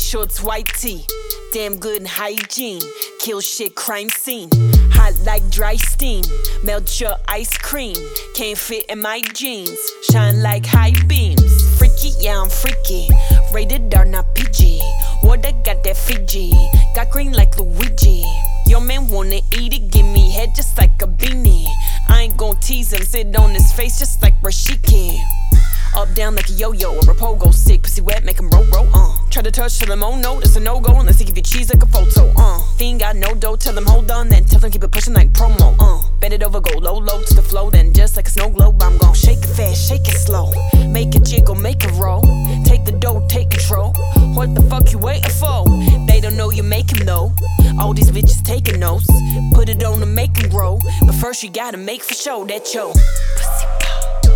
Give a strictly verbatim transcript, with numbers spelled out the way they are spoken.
shorts, white tee. Damn good in hygiene. Kill shit, crime scene. Hot like dry steam. Melt your ice cream. Can't fit in my jeans. Shine like high beams. Freaky, yeah, I'm freaky. Rated R, not P G. Water got that Fiji. Got green like Luigi. Your man wanna eat it, give me head just like a beanie. I ain't gon' tease him, sit on his face just like Rashiki. Up, down like a yo-yo or a pogo stick. Pussy wet, make him roll, roll, uh Try to touch, tell him, oh no, that's a no-go unless he give you cheese like a photo, uh Fiend got no dough, tell him hold on, then tell him keep it pushing like promo, uh Bend it over, go low, low to the flow, then just like a snow globe, I'm gon' shake it fast, shake it slow. Make it jiggle, make it roll. Take the dough, take control. What the fuck you waiting for? They don't know you make him know. All these bitches taking notes. Put it on to make him grow. But first you gotta make for sure that yo pussy pop.